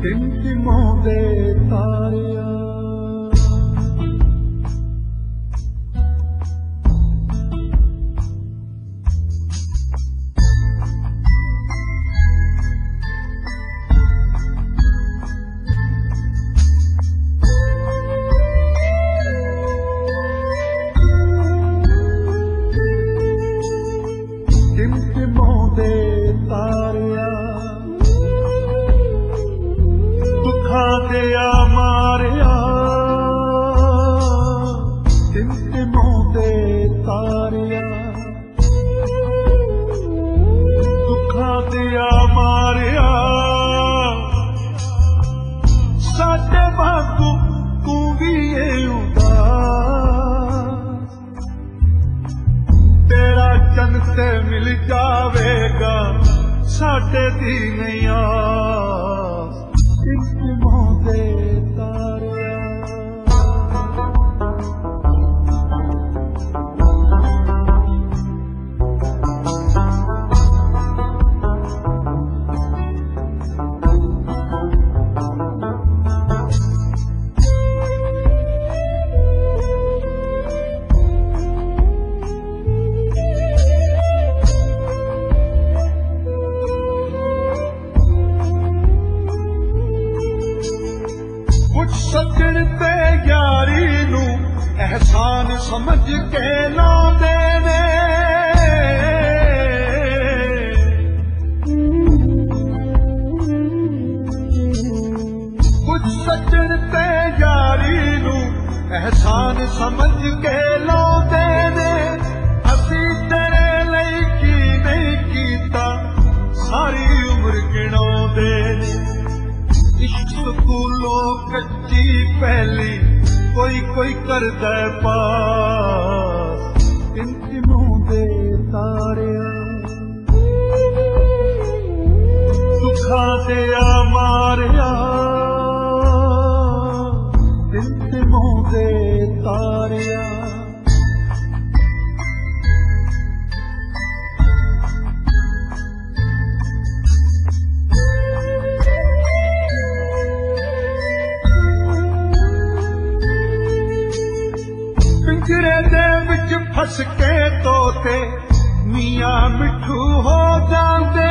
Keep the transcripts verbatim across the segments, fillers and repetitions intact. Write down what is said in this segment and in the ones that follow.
टिमटिमों दे तारिया टिमटिमों दे तारिया दुखा दिया मारिया टिमटिमों दे तारिया दुखा दिया मारिया साडे वांगू तू भी ये उदास तेरा चन ते मिल जावेगा साडे दी नहीं आस टिमटिमों दे तारिया सजन ते यारी नू एहसान समझ के लांदे ने कुछ सजन ते यारी नू एहसान समझ के लांदे ने असी तेरे लई की नहीं कीता सारी उम्र गिनाउंदे ने स्कूलों कच्ची पहली कोई कोई कर दे पास टिमटिमों दे तारिया दुखा दिया मारिया टिमटिमों दे तारिया पिंजरे दे विच फस के तोते मियां मिठू हो जांदे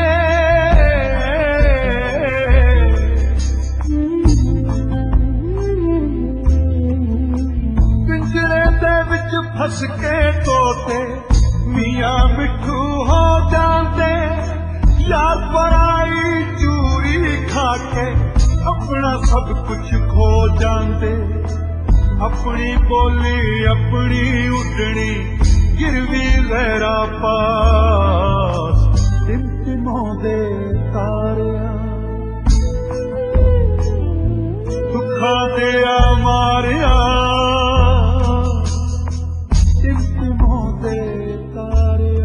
पिंजरे दे विच फस के तोते मियां मिठू हो जांदे यार पराई चूरी खा के अपना सब कुछ खो जांदे अपनी बोली अपनी उडनी गिरवी लहरा पास टिमटिमों दे तारिया दुखा दिया मारिया टिमटिमों दे तारिया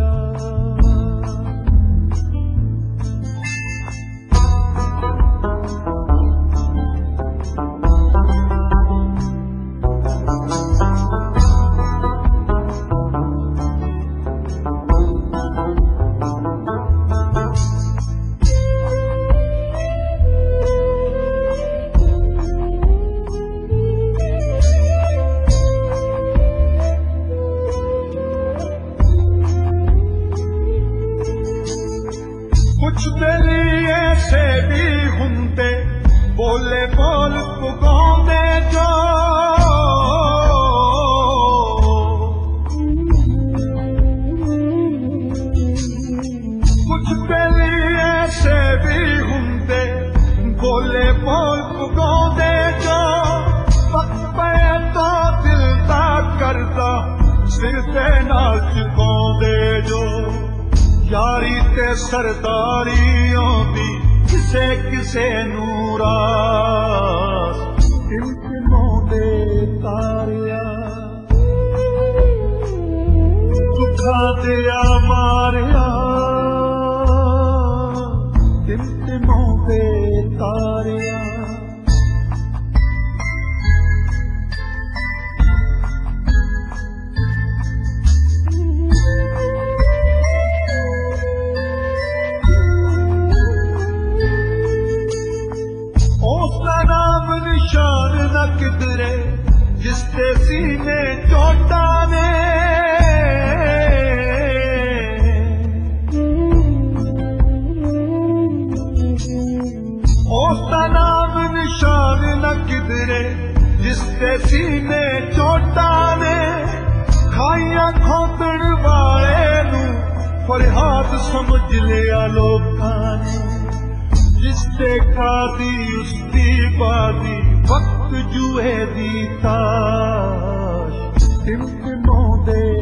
कुछ दिल ऐसे भी हुंदे बोले बोल पुगाउंदे जो कुछ दिल ऐसे भी हुंदे बोले बोल पुगाउंदे जो वक्त पे तो दिल दा करदा सिर ते नाल चुकाउंदे जो यारी ते सरदारी आंदी किसे किसे नू रास टिमटिमों दे तारिया दुखा दिया मारिया टिमटिमों दे तारिया ਖੋਤਣ ਵਾਲੇ ਨੂੰ ਫਰਿਆਦ ਸਮਝ ਲਿਆ ਲੋਕਾਂ ਨੇ। ਜਿਸ ਤੇ ਕਾਦੀ ਉਸ ਦੀ ਬਾਦੀ, ਵਕਤ ਜੂਏ ਦੀ ਤਾਸ਼ ਟਿਮਟਿਮਾਉਂਦੇ